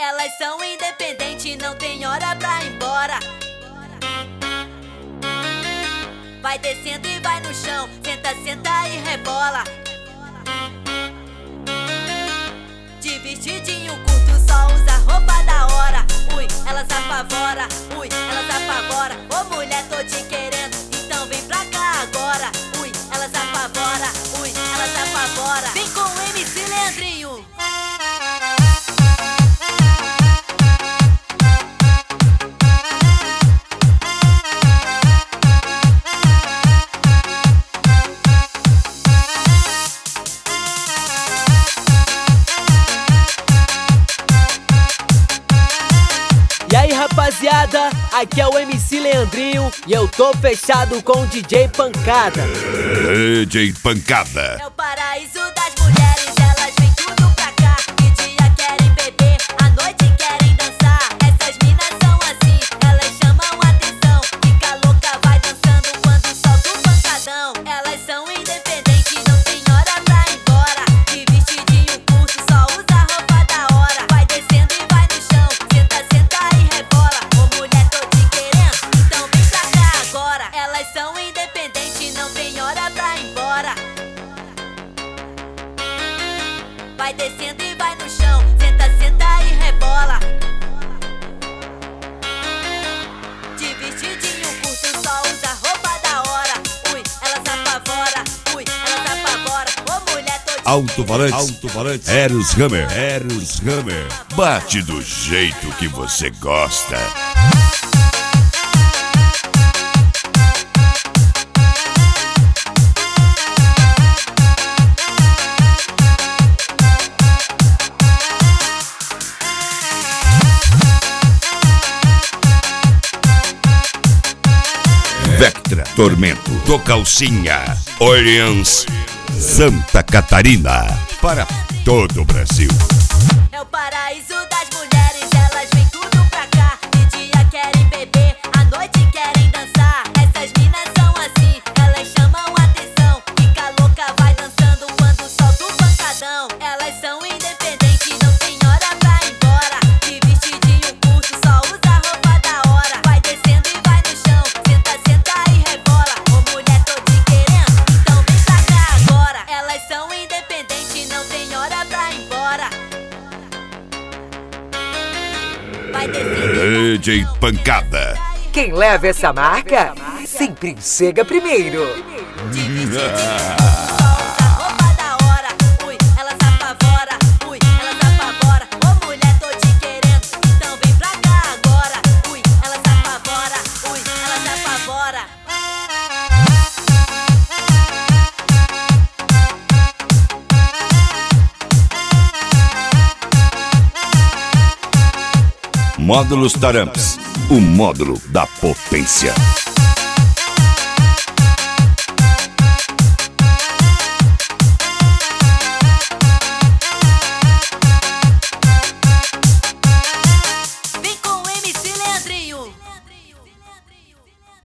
Elas são independentes, não tem hora pra ir embora. Vai descendo e vai no chão, senta, senta e rebola. De vestidinho curto, só usa roupa da hora. Ui, elas apavora, ui, elas apavora. Ô mulher, tô te querendo, então vem pra cá agora. Ui, elas apavora, ui, elas apavora. Vem com o MC Leandrinho. E aí rapaziada, aqui é o MC Leandrinho e eu tô fechado com o DJ Pancada. DJ Pancada. É o paraíso das mulheres, elas vêm tudo pra cá. De dia querem beber, à noite querem dançar. Essas minas são assim, elas chamam atenção. Fica louca, vai dançando quando solta o pancadão. Elas são independentes, não tem hora pra ir embora. De vestidinho curto, só usa roupa da hora. Vai descendo e vai no chão, senta, senta e rebola. Ô mulher, tô te querendo, então vem pra cá agora. Elas são independentes, não tem hora pra ir embora. Vai descendo e vai no chão, senta, senta e rebola. De vestidinho curto, só usa roupa da hora. Ui, elas apavora, ui, elas apavora. Ô mulher, tô te Alto-falante. Eros Hammer. Bate do jeito que você gosta. Vectra, Tormento, Tocalcinha, Orleans, Santa Catarina, para todo o Brasil. É o paraíso das mulheres, elas vêm tudo pra cá. De dia querem beber, à noite querem dançar. Essas minas são assim, elas chamam atenção. Fica louca, vai dançando quando solta o pancadão. Elas são independentes, não tem hora pra ir embora. De vestidinho curto, só usa roupa da hora. Vai descendo e vai no chão, senta, senta e rebola. Ô mulher, tô te querendo, então vem pra cá agora. Elas são independentes, não tem hora pra ir embora. Vai descendo. DJ Pancada. Quem leva essa marca sempre chega primeiro. De vestidinho curto, só usa roupa da hora. Ui, elas apavora, ui, elas apavora. Ô mulher, tô te querendo, então vem pra cá agora. Ui, elas apavora, ui, elas apavora. Módulos Taramps, o módulo da potência.